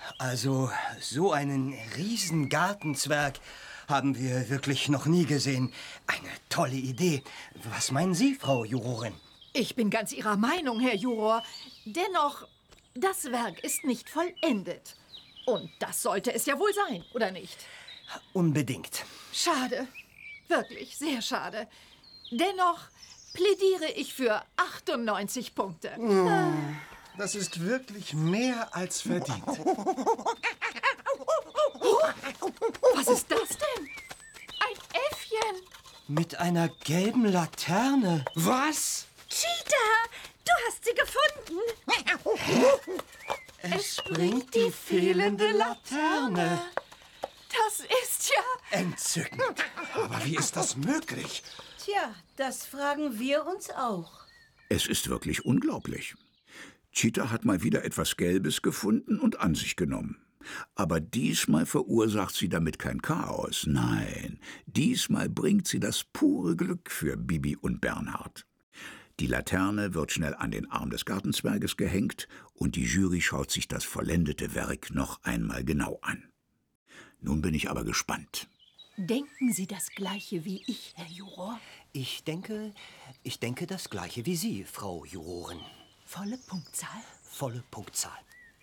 Also, so einen riesen Gartenzwerg haben wir wirklich noch nie gesehen. Eine tolle Idee. Was meinen Sie, Frau Jurorin? Ich bin ganz Ihrer Meinung, Herr Juror. Dennoch, das Werk ist nicht vollendet. Und das sollte es ja wohl sein, oder nicht? Unbedingt. Schade. Wirklich, sehr schade. Dennoch plädiere ich für 98 Punkte. Das ist wirklich mehr als verdient. Was ist das denn? Ein Äffchen. Mit einer gelben Laterne. Was? Cheetah, du hast sie gefunden. Es bringt die fehlende Laterne. Das ist ja... Entzückend. Aber wie ist das möglich? Tja, das fragen wir uns auch. Es ist wirklich unglaublich. Cheetah hat mal wieder etwas Gelbes gefunden und an sich genommen. Aber diesmal verursacht sie damit kein Chaos. Nein, diesmal bringt sie das pure Glück für Bibi und Bernhard. Die Laterne wird schnell an den Arm des Gartenzwerges gehängt und die Jury schaut sich das vollendete Werk noch einmal genau an. Nun bin ich aber gespannt. Denken Sie das Gleiche wie ich, Herr Juror? Ich denke das Gleiche wie Sie, Frau Jurorin. Volle Punktzahl? Volle Punktzahl.